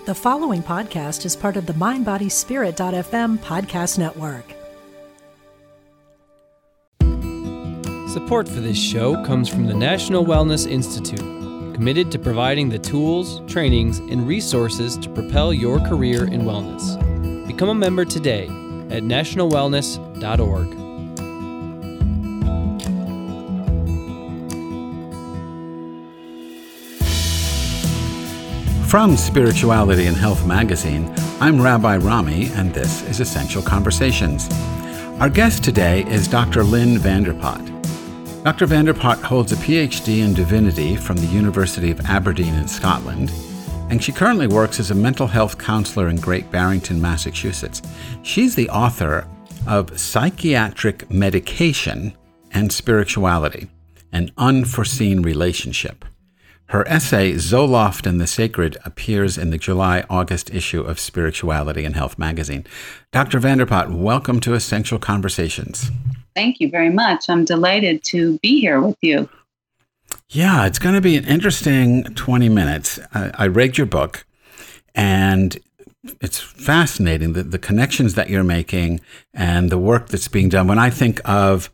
The following podcast is part of the MindBodySpirit.fm podcast network. Support for this show comes from the National Wellness Institute, committed to providing the tools, trainings, and resources to propel your career in wellness. Become a member today at nationalwellness.org. From Spirituality and Health magazine, I'm Rabbi Rami, and this is Essential Conversations. Our guest today is Dr. Lynn Vanderpot. Dr. Vanderpot holds a PhD in Divinity from the University of Aberdeen in Scotland, and she currently works as a mental health counselor in Great Barrington, Massachusetts. She's the author of Psychiatric Medication and Spirituality, an Unforeseen Relationship. Her essay, Zoloft and the Sacred, appears in the July-August issue of Spirituality and Health magazine. Dr. Vanderpot, welcome to Essential Conversations. Thank you very much. I'm delighted to be here with you. Yeah, it's going to be an interesting 20 minutes. I read your book, and it's fascinating, the connections that you're making and the work that's being done. When I think of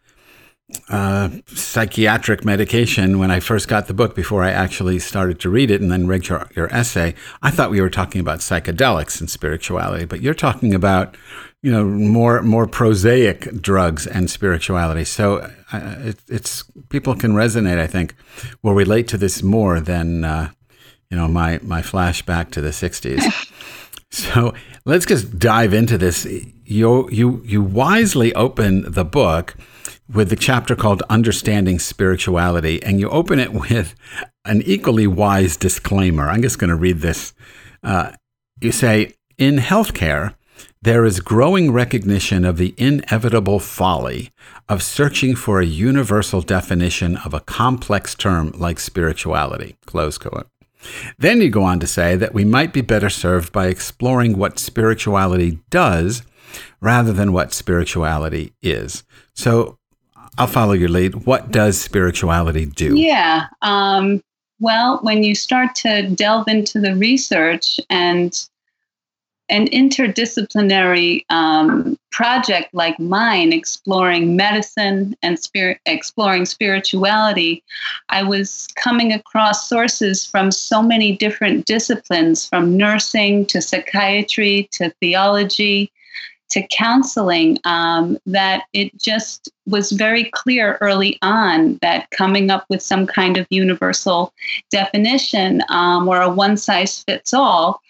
psychiatric medication, when I first got the book, before I actually started to read it and then read your essay, I thought we were talking about psychedelics and spirituality, but you're talking about, more prosaic drugs and spirituality. So it's people can resonate, I think, will relate to this more than, my flashback to the 60s. So let's just dive into this. You wisely open the book with the chapter called Understanding Spirituality, and you open it with an equally wise disclaimer. I'm just going to read this. You say, in healthcare, there is growing recognition of the inevitable folly of searching for a universal definition of a complex term like spirituality, close quote. Then you go on to say that we might be better served by exploring what spirituality does rather than what spirituality is. So I'll follow your lead. What does spirituality do? Yeah. Well, when you start to delve into the research and an interdisciplinary project like mine, exploring medicine and exploring spirituality, I was coming across sources from so many different disciplines, from nursing to psychiatry to theology to counseling, that it just was very clear early on that coming up with some kind of universal definition or a one-size-fits-all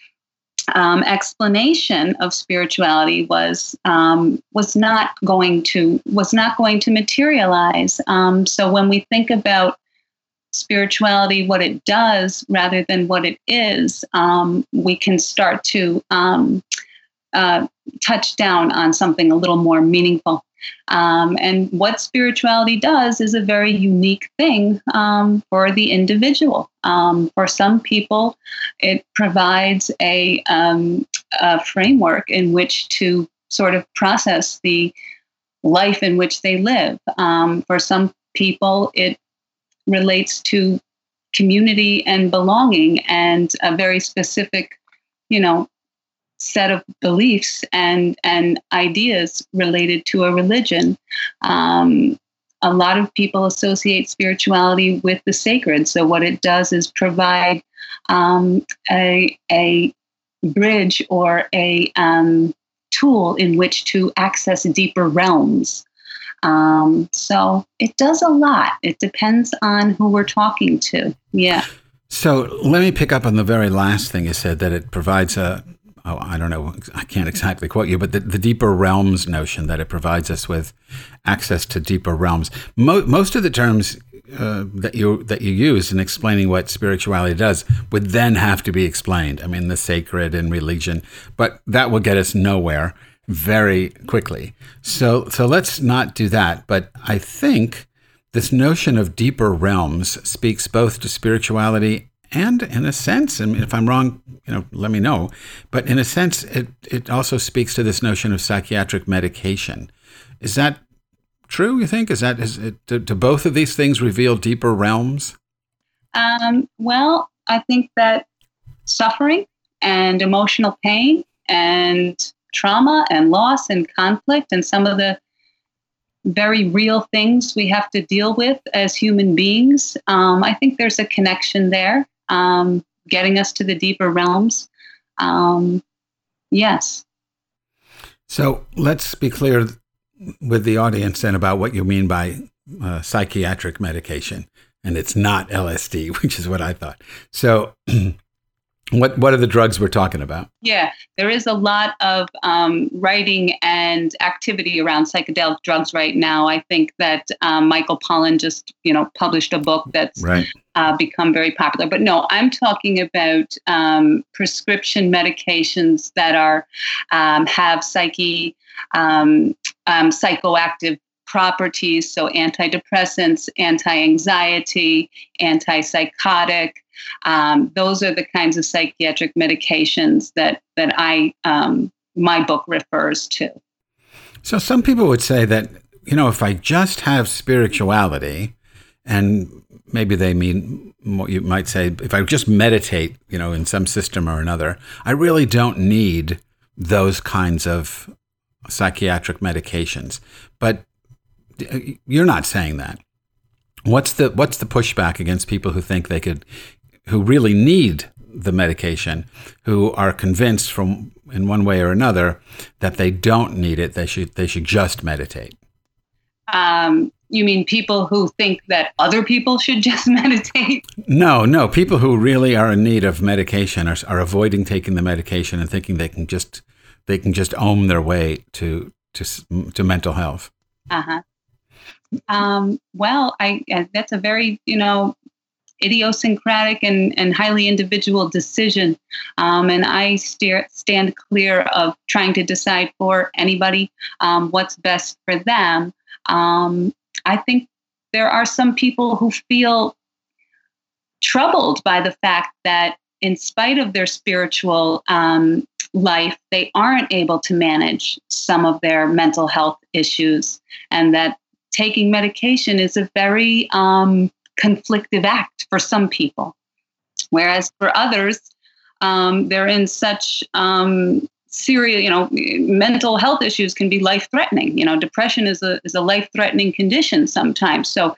explanation of spirituality was not going to materialize. So when we think about spirituality, what it does rather than what it is, we can start to touch down on something a little more meaningful. And what spirituality does is a very unique thing for the individual. For some people, it provides a framework in which to sort of process the life in which they live. For some people, it relates to community and belonging and a very specific, set of beliefs and ideas related to a religion. A lot of people associate spirituality with the sacred. So what it does is provide a bridge or a tool in which to access deeper realms. So it does a lot. It depends on who we're talking to. Yeah. So let me pick up on the very last thing you said, that it provides I don't know, I can't exactly quote you, but the deeper realms notion, that it provides us with access to deeper realms. Most of the terms that you use in explaining what spirituality does would then have to be explained. I mean, the sacred and religion, but that will get us nowhere very quickly. So let's not do that. But I think this notion of deeper realms speaks both to spirituality and, in a sense, I mean, if I'm wrong, let me know. But in a sense, it also speaks to this notion of psychiatric medication. Is that true, you think? Do both of these things reveal deeper realms? Well, I think that suffering and emotional pain and trauma and loss and conflict and some of the very real things we have to deal with as human beings. I think there's a connection there, getting us to the deeper realms. Yes. So let's be clear with the audience then about what you mean by psychiatric medication. And it's not LSD, which is what I thought. So what are the drugs we're talking about? Yeah, there is a lot of writing and activity around psychedelic drugs right now. I think that Michael Pollan just, published a book that's become very popular. But no, I'm talking about prescription medications that are have psychoactive properties. So antidepressants, anti-anxiety, antipsychotic. Those are the kinds of psychiatric medications that I my book refers to. So some people would say that, if I just have spirituality, and maybe they mean what you might say, if I just meditate, in some system or another, I really don't need those kinds of psychiatric medications. But you're not saying that. What's the pushback against people who think who really need the medication, who are convinced from in one way or another that they don't need it, they should just meditate? You mean people who think that other people should just meditate? No, people who really are in need of medication are avoiding taking the medication and thinking they can just own their way to mental health. Uh-huh. Well, that's a very, idiosyncratic and highly individual decision. And I stand clear of trying to decide for anybody what's best for them. I think there are some people who feel troubled by the fact that in spite of their spiritual life, they aren't able to manage some of their mental health issues, and that taking medication is a very conflictive act for some people. Whereas for others, they're in such serious, mental health issues can be life-threatening. Depression is a life-threatening condition sometimes. So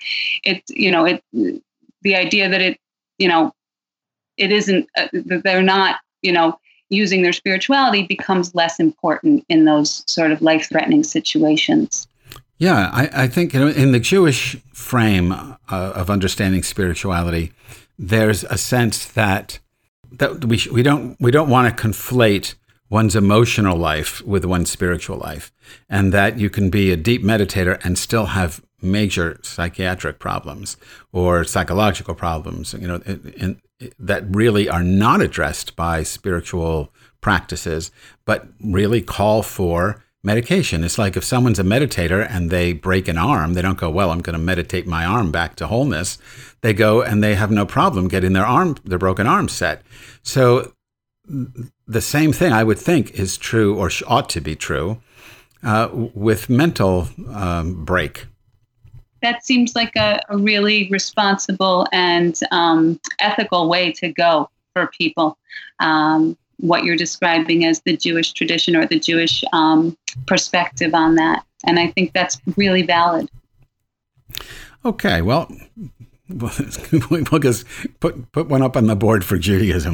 the idea that it isn't, that they're not, using their spirituality becomes less important in those sort of life-threatening situations. Yeah, I think in the Jewish frame of understanding spirituality, there's a sense that we don't want to conflate one's emotional life with one's spiritual life, and that you can be a deep meditator and still have major psychiatric problems or psychological problems, that really are not addressed by spiritual practices, but really call for medication. It's like if someone's a meditator and they break an arm, they don't go, well, I'm going to meditate my arm back to wholeness. They go and they have no problem getting their broken arm set. So the same thing I would think is true or ought to be true with mental break. That seems like a really responsible and ethical way to go for people. What you're describing as the Jewish tradition or the Jewish perspective on that. And I think that's really valid. Okay, well, we'll just put one up on the board for Judaism.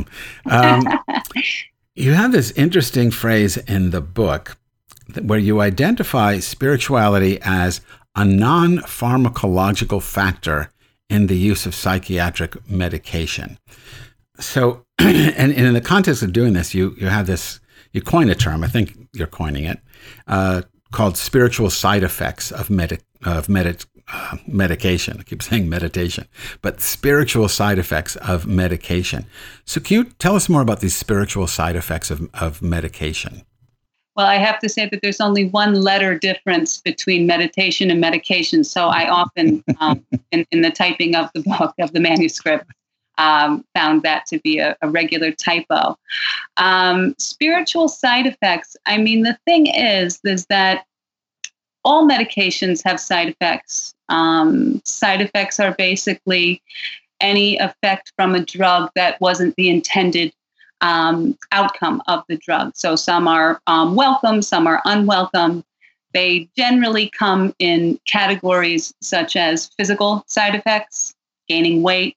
You have this interesting phrase in the book where you identify spirituality as a non-pharmacological factor in the use of psychiatric medication. So, and in the context of doing this, you have this, you coin a term, I think you're coining it, called spiritual side effects of medication. I keep saying meditation, but spiritual side effects of medication. So can you tell us more about these spiritual side effects of medication? Well, I have to say that there's only one letter difference between meditation and medication. So I often, in the typing of the book, of the manuscript, found that to be a regular typo. Spiritual side effects. I mean, the thing is that all medications have side effects. Side effects are basically any effect from a drug that wasn't the intended outcome of the drug. So some are welcome, some are unwelcome. They generally come in categories such as physical side effects, gaining weight,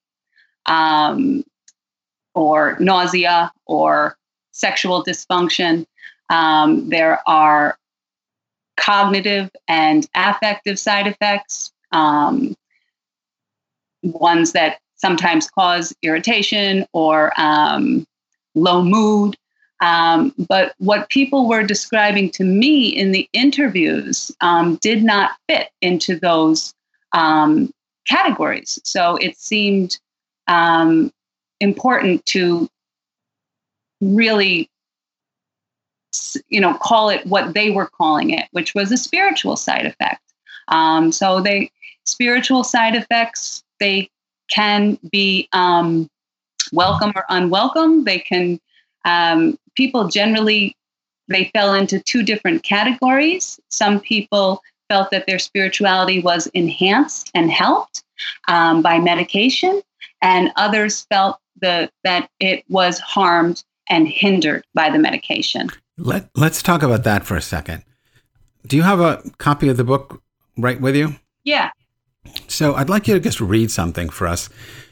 or nausea, or sexual dysfunction. There are cognitive and affective side effects, ones that sometimes cause irritation or low mood. But what people were describing to me in the interviews did not fit into those categories. So it seemed important to really, call it what they were calling it, which was a spiritual side effect. Spiritual side effects, they can be welcome or unwelcome. They can, people generally, they fell into two different categories. Some people felt that their spirituality was enhanced and helped by medication, and others felt that it was harmed and hindered by the medication. Let's talk about that for a second. Do you have a copy of the book right with you? Yeah. So I'd like you to just read something for us.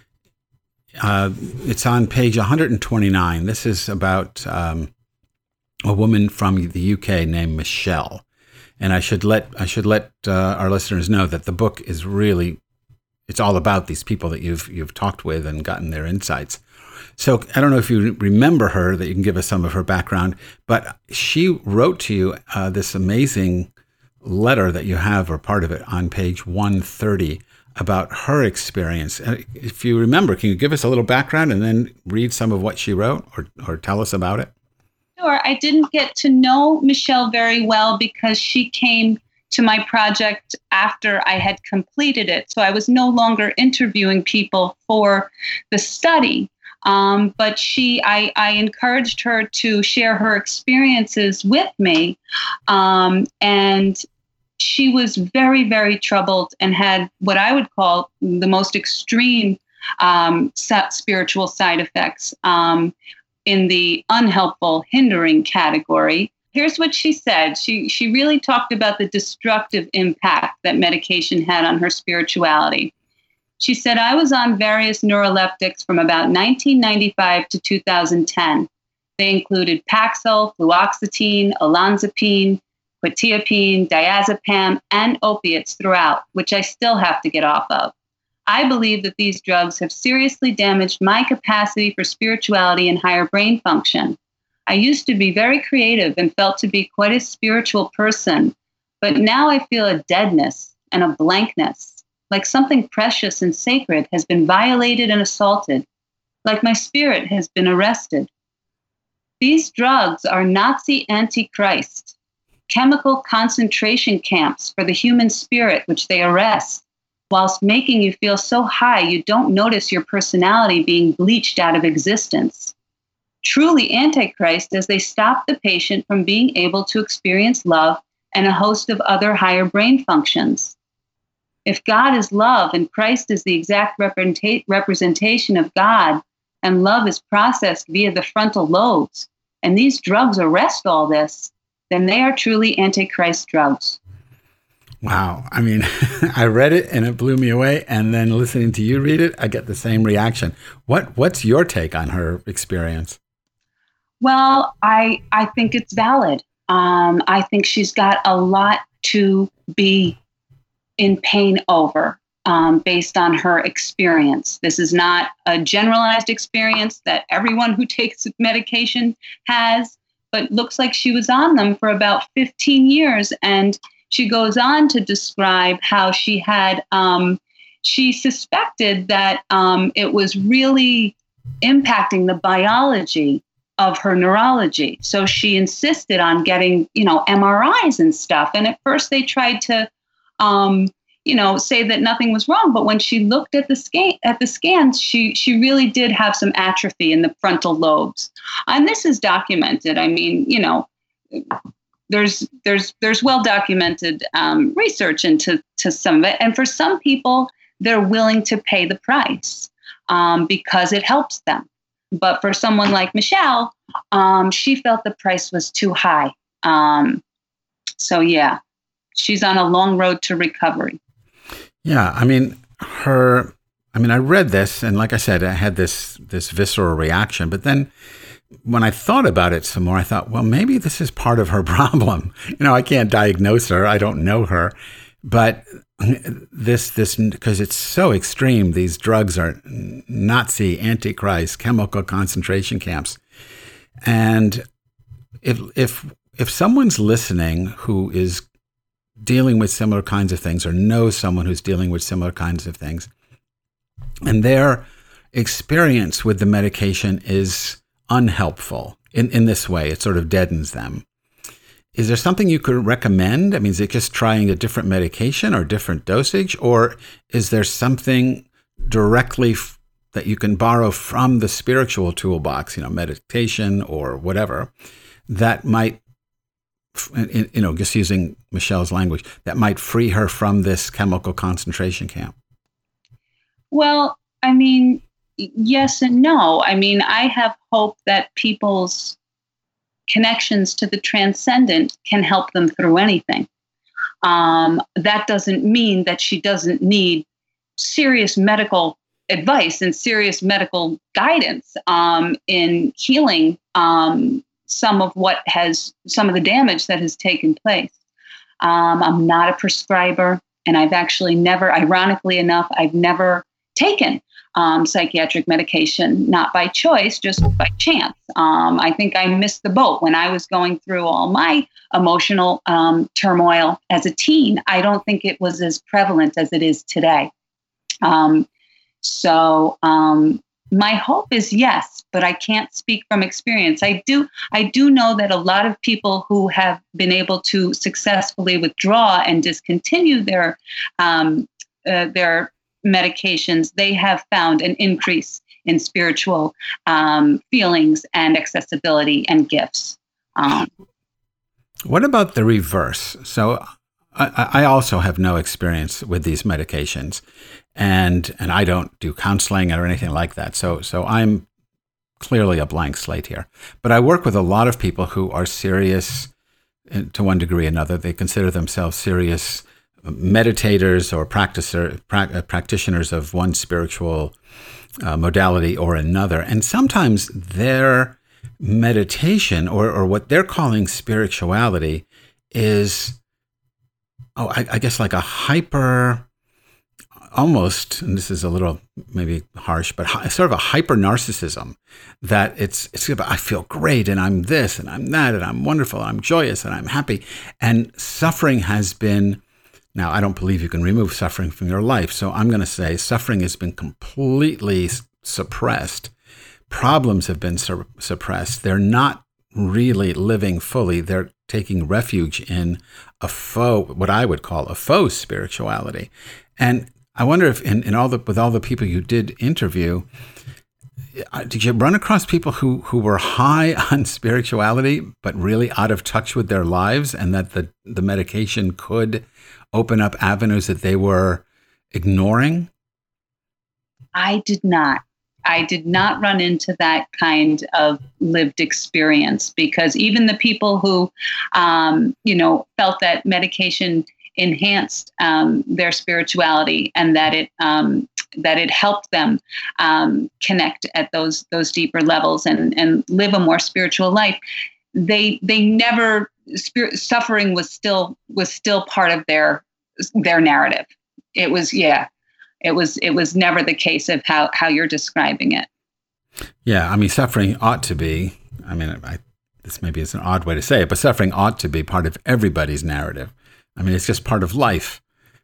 It's on page 129. This is about a woman from the UK named Michelle. And I should let our listeners know that the book is really, it's all about these people that you've talked with and gotten their insights. So I don't know if you remember her, that you can give us some of her background, but she wrote to you this amazing letter that you have, or part of it, on page 130 about her experience. If you remember, can you give us a little background and then read some of what she wrote, or tell us about it? Sure. I didn't get to know Michelle very well because she came to my project after I had completed it. So I was no longer interviewing people for the study. But I encouraged her to share her experiences with me. And she was very, very troubled and had what I would call the most extreme spiritual side effects in the unhelpful, hindering category. Here's what she said. She really talked about the destructive impact that medication had on her spirituality. She said, I was on various neuroleptics from about 1995 to 2010. They included Paxil, fluoxetine, olanzapine, quetiapine, diazepam, and opiates throughout, which I still have to get off of. I believe that these drugs have seriously damaged my capacity for spirituality and higher brain function. I used to be very creative and felt to be quite a spiritual person, but now I feel a deadness and a blankness. Like something precious and sacred has been violated and assaulted, like my spirit has been arrested. These drugs are Nazi Antichrist, chemical concentration camps for the human spirit, which they arrest, whilst making you feel so high you don't notice your personality being bleached out of existence. Truly Antichrist, as they stop the patient from being able to experience love and a host of other higher brain functions. If God is love and Christ is the exact representation of God, and love is processed via the frontal lobes, and these drugs arrest all this, then they are truly Antichrist drugs. Wow. I mean, I read it and it blew me away. And then listening to you read it, I get the same reaction. What's your take on her experience? Well, I think it's valid. I think she's got a lot to be in pain over based on her experience. This is not a generalized experience that everyone who takes medication has, but looks like she was on them for about 15 years. And she goes on to describe how she had, she suspected that it was really impacting the biology of her neurology. So she insisted on getting, MRIs and stuff. And at first they tried to, say that nothing was wrong. But when she looked at the scans, she really did have some atrophy in the frontal lobes. And this is documented. I mean, there's well documented research into some of it. And for some people, they're willing to pay the price because it helps them. But for someone like Michelle, she felt the price was too high. So yeah, she's on a long road to recovery. Yeah, I read this, and like I said, I had this visceral reaction. But then when I thought about it some more, I thought, well, maybe this is part of her problem. I can't diagnose her. I don't know her. But this because it's so extreme, these drugs are Nazi, Antichrist, chemical concentration camps. And if someone's listening who is dealing with similar kinds of things or knows someone who's dealing with similar kinds of things, and their experience with the medication is unhelpful in this way, it sort of deadens them. Is there something you could recommend? I mean, is it just trying a different medication or different dosage? Or is there something directly that you can borrow from the spiritual toolbox, meditation or whatever, that might, just using Michelle's language, that might free her from this chemical concentration camp? Well, yes and no. I have hope that people's connections to the transcendent can help them through anything. That doesn't mean that she doesn't need serious medical advice and serious medical guidance in healing some of the damage that has taken place. I'm not a prescriber, and I've actually never, ironically enough, I've never taken psychiatric medication, not by choice, just by chance. I think I missed the boat when I was going through all my emotional turmoil as a teen. I don't think it was as prevalent as it is today. So my hope is yes, but I can't speak from experience. I do know that a lot of people who have been able to successfully withdraw and discontinue their medications, they have found an increase in spiritual feelings and accessibility and gifts. What about the reverse? So I also have no experience with these medications, and I don't do counseling or anything like that. So I'm clearly a blank slate here. But I work with a lot of people who are serious to one degree or another. They consider themselves serious meditators or practitioners of one spiritual modality or another. And sometimes their meditation or what they're calling spirituality is, I guess like a hyper, almost, and this is a little maybe harsh, but sort of a hyper narcissism that it's about, I feel great and I'm this and I'm that and I'm wonderful and I'm joyous and I'm happy. And suffering has been, now, I don't believe you can remove suffering from your life. So I'm going to say suffering has been completely suppressed. Problems have been suppressed. They're not really living fully. They're taking refuge in what I would call a faux spirituality. And I wonder if with all the people you did interview, did you run across people who were high on spirituality, but really out of touch with their lives, and that the medication could open up avenues that they were ignoring? I did not run into that kind of lived experience, because even the people who, felt that medication enhanced their spirituality and that it helped them connect at those deeper levels and live a more spiritual life, they never. Suffering was still part of their narrative. It was never the case of how you're describing it. Yeah, suffering ought to be. This maybe is an odd way to say it, but suffering ought to be part of everybody's narrative. It's just part of life.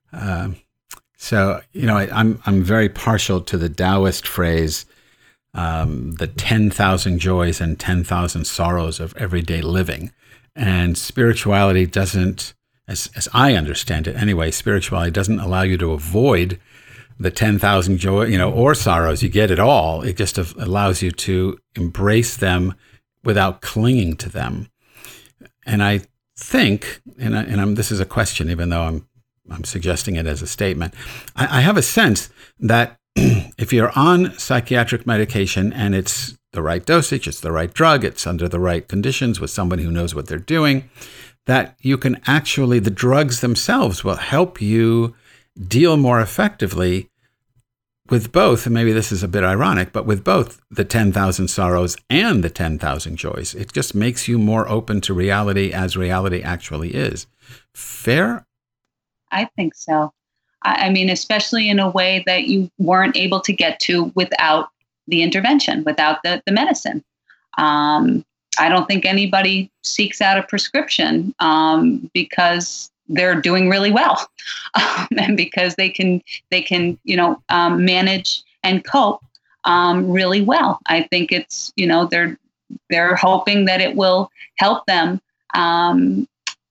So I'm very partial to the Taoist phrase, the 10,000 joys and 10,000 sorrows of everyday living. And spirituality doesn't, as I understand it anyway, spirituality doesn't allow you to avoid the 10,000 joy, or sorrows. You get it all. It just allows you to embrace them without clinging to them. And I think, and this is a question, even though I'm suggesting it as a statement, I have a sense that if you're on psychiatric medication and it's the right dosage, it's the right drug, it's under the right conditions with somebody who knows what they're doing, that you can actually, the drugs themselves will help you deal more effectively with both, and maybe this is a bit ironic, but with both the 10,000 sorrows and the 10,000 joys. It just makes you more open to reality as reality actually is. Fair? I think so. I mean, especially in a way that you weren't able to get to without the intervention, without the medicine. I don't think anybody seeks out a prescription because they're doing really well, and because they can manage and cope really well. I think it's they're hoping that it will help them find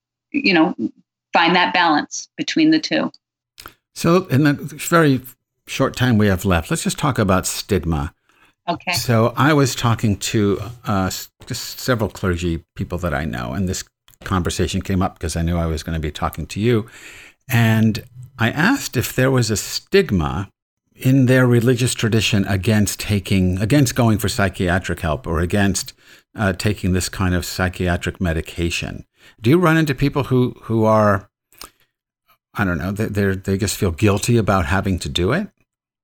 that balance between the two. So in the very short time we have left, let's just talk about stigma. Okay. So I was talking to just several clergy people that I know, and this conversation came up because I knew I was going to be talking to you. And I asked if there was a stigma in their religious tradition against going for psychiatric help or against taking this kind of psychiatric medication. Do you run into people who are, I don't know, they just feel guilty about having to do it?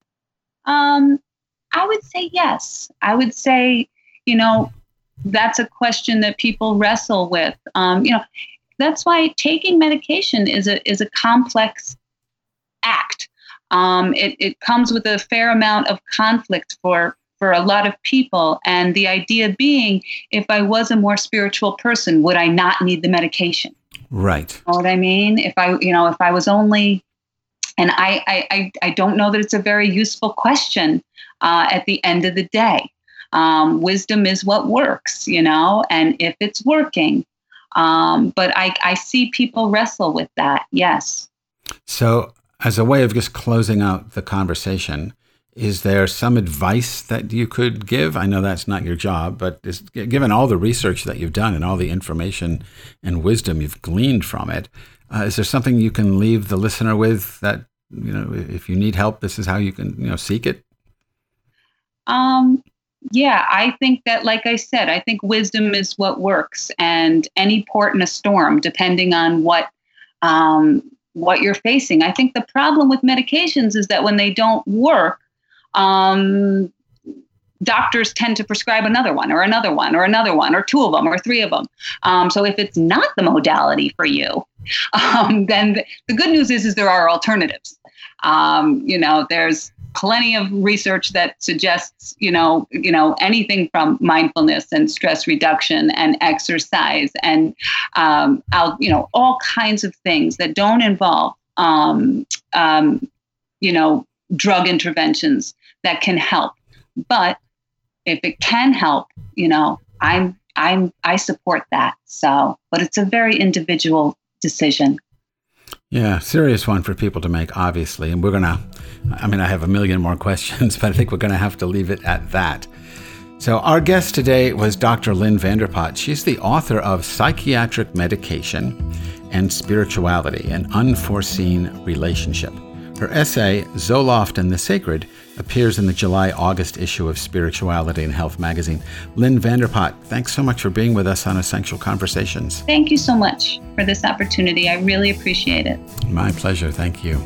I would say yes. I would say, that's a question that people wrestle with. That's why taking medication is a complex act. It comes with a fair amount of conflict for a lot of people. And the idea being, if I was a more spiritual person, would I not need the medication? Right. You know what I mean? If I was only, and I don't know that it's a very useful question at the end of the day. Wisdom is what works, and if it's working. But I see people wrestle with that. Yes. So as a way of just closing out the conversation, is there some advice that you could give? I know that's not your job, but given all the research that you've done and all the information and wisdom you've gleaned from it, is there something you can leave the listener with that, if you need help, this is how you can, seek it? Yeah, I think that, like I said, I think wisdom is what works, and any port in a storm, depending on what you're facing. I think the problem with medications is that when they don't work, doctors tend to prescribe another one or another one or another one or two of them or three of them. So if it's not the modality for you, then the good news is there are alternatives. There's plenty of research that suggests, anything from mindfulness and stress reduction and exercise and, all kinds of things that don't involve, drug interventions that can help. But if it can help, I support that. So, but it's a very individual decision. Yeah, serious one for people to make, obviously. And I have a million more questions, but I think we're going to have to leave it at that. So our guest today was Dr. Lynn Vanderpot. She's the author of Psychiatric Medication and Spirituality, An Unforeseen Relationship. Her essay, Zoloft and the Sacred, appears in the July-August issue of Spirituality and Health magazine. Lynn Vanderpot, thanks so much for being with us on Essential Conversations. Thank you so much for this opportunity. I really appreciate it. My pleasure. Thank you.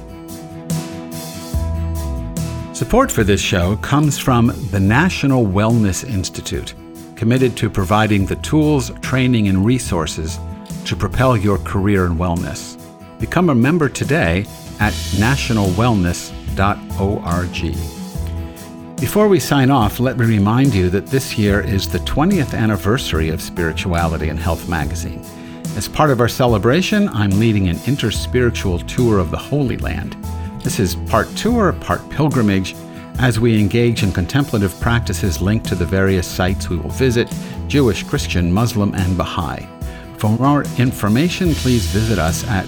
Support for this show comes from the National Wellness Institute, committed to providing the tools, training, and resources to propel your career in wellness. Become a member today at nationalwellness.org. Before we sign off, let me remind you that this year is the 20th anniversary of Spirituality and Health magazine. As part of our celebration, I'm leading an interspiritual tour of the Holy Land. This is part tour, part pilgrimage, as we engage in contemplative practices linked to the various sites we will visit, Jewish, Christian, Muslim, and Baha'i. For more information, please visit us at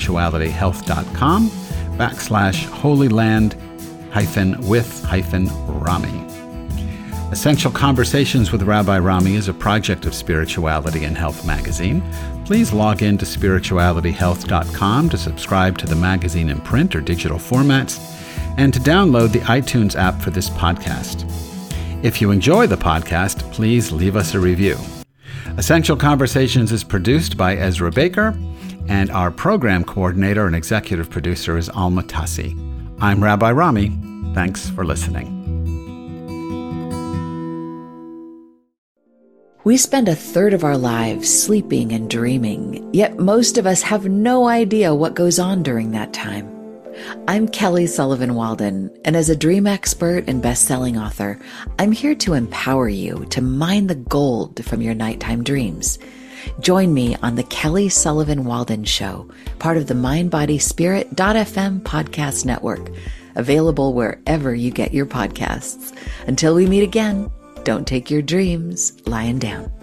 spiritualityhealth.com/holyland-with-Rami. Essential Conversations with Rabbi Rami is a project of Spirituality and Health magazine. Please log in to spiritualityhealth.com to subscribe to the magazine in print or digital formats and to download the iTunes app for this podcast. If you enjoy the podcast, please leave us a review. Essential Conversations is produced by Ezra Baker, and our program coordinator and executive producer is Alma Tassi. I'm Rabbi Rami. Thanks for listening. We spend a third of our lives sleeping and dreaming, yet most of us have no idea what goes on during that time. I'm Kelly Sullivan Walden, and as a dream expert and best-selling author, I'm here to empower you to mine the gold from your nighttime dreams. Join me on the Kelly Sullivan Walden Show, part of the MindBodySpirit.fm podcast network, available wherever you get your podcasts. Until we meet again, don't take your dreams lying down.